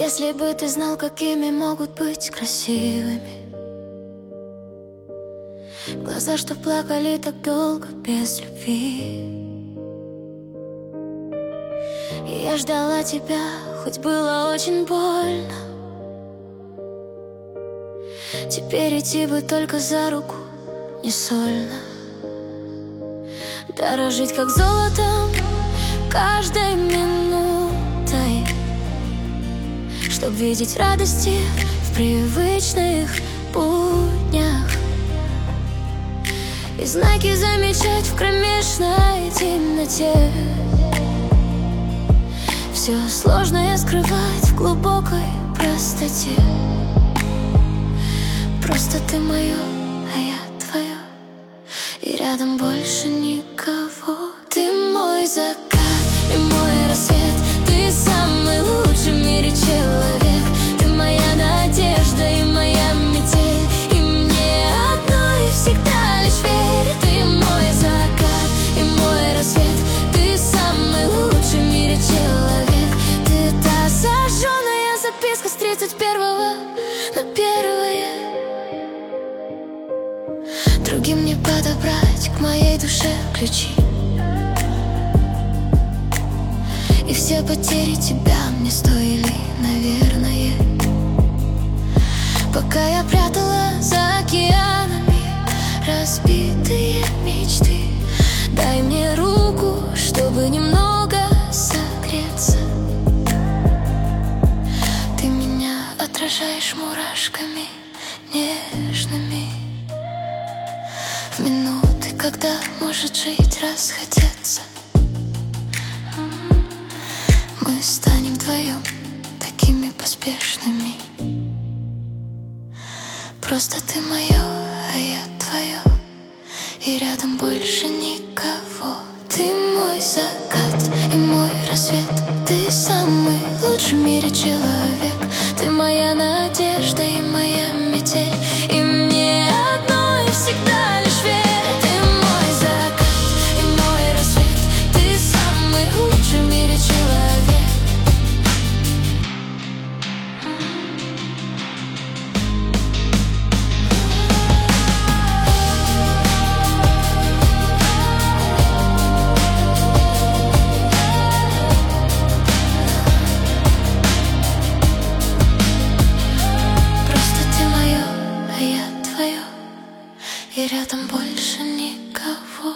Если бы ты знал, какими могут быть красивыми глаза, что плакали так долго без любви. И я ждала тебя, хоть было очень больно. Теперь идти бы только за руку не сольно. Дорожить как золотом каждой минутой, чтоб видеть радости в привычных буднях и знаки замечать в кромешной темноте. Все сложное скрывать в глубокой простоте. Просто ты мое, а я твое, и рядом больше никого. Ты мой закат и мой рассвет, ты самый лучший в мире человек. Ты моя надежда и моя метель, и мне одной всегда лишь верь. Ты мой закат и мой рассвет, ты самый лучший в мире человек. Ты та зажженная записка с 31-го на 1-е. Другим не подобрать к моей душе ключи, и все потери тебя мне стоили, наверное. Пока я прятала за океанами разбитые мечты, дай мне руку, чтобы немного согреться. Ты меня отражаешь мурашками нежными в минуты, когда может жить расхотеться. Мы станем вдвоем такими поспешными. Просто ты мое, а я твое, и рядом больше никого. Ты мой закат и мой рассвет, ты самый лучший в мире человек. Ты моя надежда и моя метель, и мне одной всегда лишь верь. Ты мой закат и мой рассвет, ты самый лучший в мире человек. Просто ты мое, а я твое, и рядом больше никого.